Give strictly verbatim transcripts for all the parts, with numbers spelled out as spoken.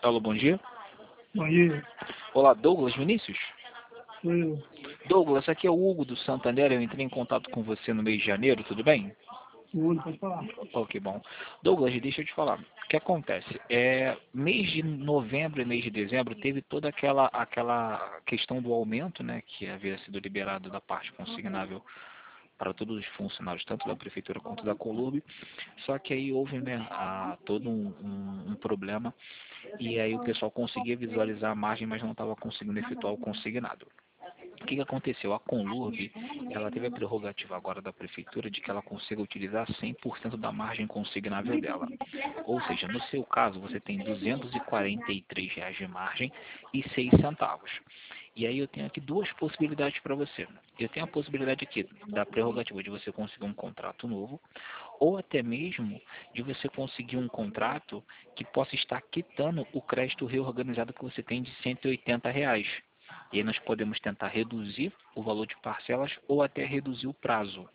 Alô, bom dia. Bom dia. Olá, Douglas Vinícius? Sou eu. Douglas, aqui é o Hugo do Santander. Eu entrei em contato com você no mês de janeiro, tudo bem? Tudo, pode falar. Oh, que bom. Douglas, deixa eu te falar. O que acontece? É, mês de novembro e mês de dezembro teve toda aquela, aquela questão do aumento, né, que havia sido liberado da parte consignável para todos os funcionários, tanto da prefeitura quanto da Colurb. Só que aí houve, né, a, todo um, um, um problema, e aí o pessoal conseguia visualizar a margem, mas não estava conseguindo efetuar o consignado. O que, que aconteceu? A Conlurb, ela teve a prerrogativa agora da prefeitura de que ela consiga utilizar cem por cento da margem consignável dela. Ou seja, no seu caso, você tem duzentos e quarenta e três reais de margem e seis centavos. E aí eu tenho aqui duas possibilidades para você. Eu tenho a possibilidade aqui da prerrogativa de você conseguir um contrato novo, ou até mesmo de você conseguir um contrato que possa estar quitando o crédito reorganizado que você tem de cento e oitenta reais. E aí nós podemos tentar reduzir o valor de parcelas ou até reduzir o prazo.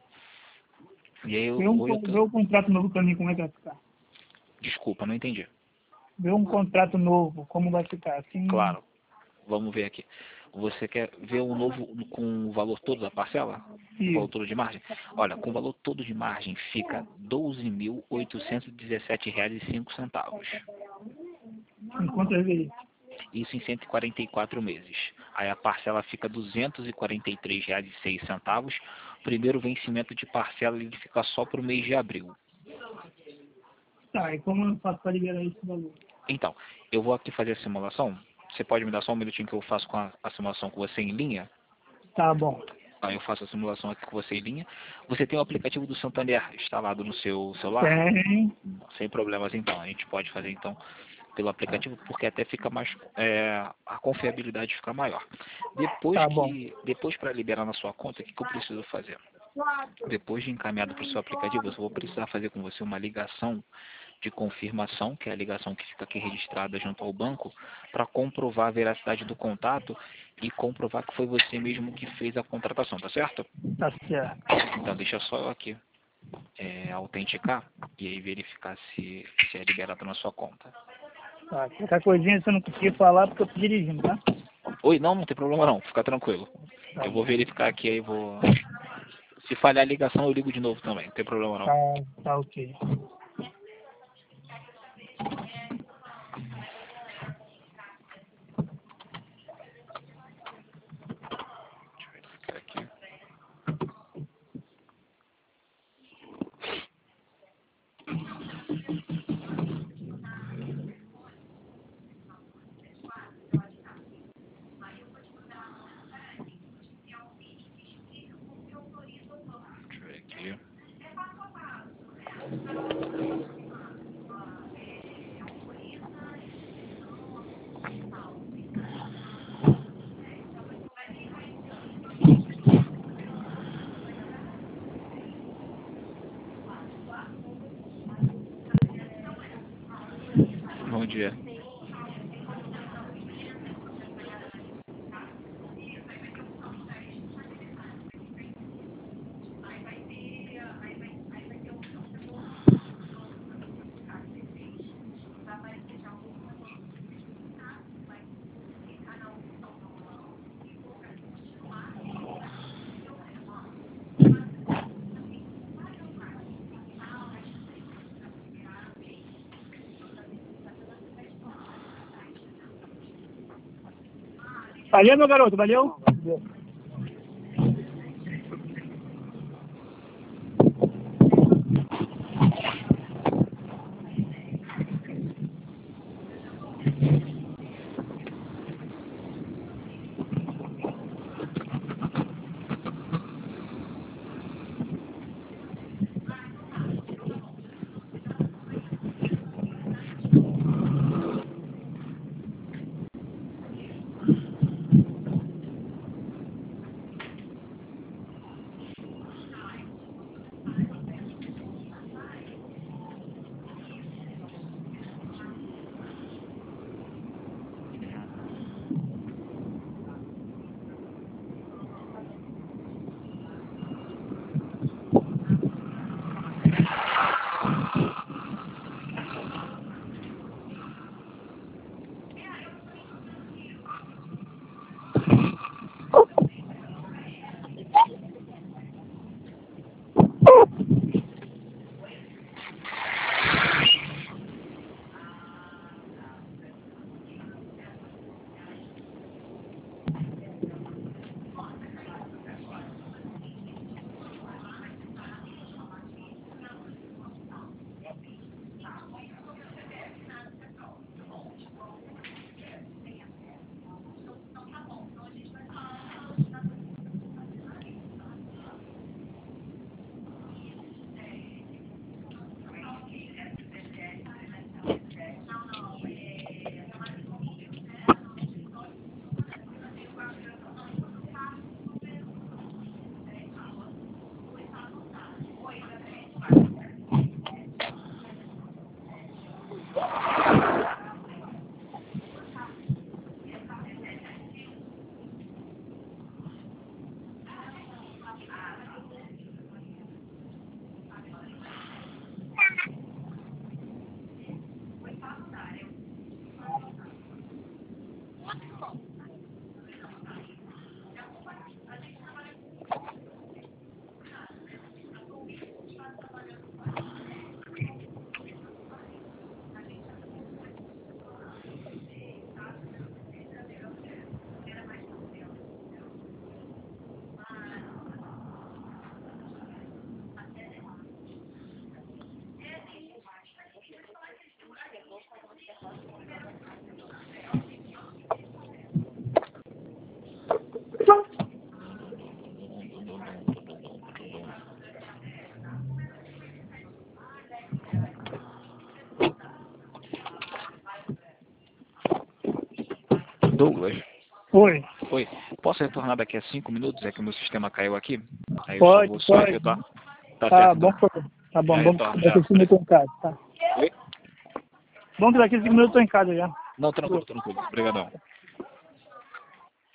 E aí eu, Vê um, ou eu con- tô... vê um contrato novo para mim, como é que vai ficar? Desculpa, não entendi. Vê um contrato novo, como vai ficar? Assim, Claro, vamos ver aqui. Você quer ver o novo com o valor todo da parcela? O valor isso. todo de margem? Olha, com o valor todo de margem fica doze mil oitocentos e dezessete reais e cinco centavos. Em quantas vezes? Isso em cento e quarenta e quatro meses. Aí a parcela fica duzentos e quarenta e três reais e seis centavos. Primeiro vencimento de parcela ele fica só para o mês de abril. Tá, e como eu faço para liberar esse valor? Então, eu vou aqui fazer a simulação. Você pode me dar só um minutinho que eu faço com a, a simulação com você em linha? Tá bom. Aí eu faço a simulação aqui com você em linha. Você tem o aplicativo do Santander instalado no seu celular? Tem. Sem problemas então. A gente pode fazer então pelo aplicativo, porque até fica mais, é, a confiabilidade fica maior. Depois Tá bom. que, depois para liberar na sua conta, o que, que eu preciso fazer? Depois de encaminhado para o seu aplicativo, eu vou precisar fazer com você uma ligação de confirmação, que é a ligação que fica aqui registrada junto ao banco, para comprovar a veracidade do contato e comprovar que foi você mesmo que fez a contratação, tá certo? Tá certo. Então deixa só eu aqui é, autenticar e aí verificar se, se é liberado na sua conta. Tá, qualquer coisinha você não conseguir falar porque eu tô dirigindo, tá? Oi, não, não tem problema não, fica tranquilo. Tá Eu vou bom. verificar aqui aí, vou... Se falhar a ligação, eu ligo de novo também, não tem problema não. Tá, tá ok. Aqui. Deixa eu ver aqui. Bom dia. Valeu, meu garoto, valeu? Valeu. Douglas. Oi. Oi. Posso retornar daqui a cinco minutos? É que o meu sistema caiu aqui. Aí eu Pode, só vou só pode. retornar. Tá, Tá certo, bom, então. tá bom, Já bom retorno, que já. daqui a cinco minutos eu tô em casa, tá? Oi? Bom que daqui a cinco minutos eu tô em casa já. Não, tranquilo, tranquilo. Obrigadão.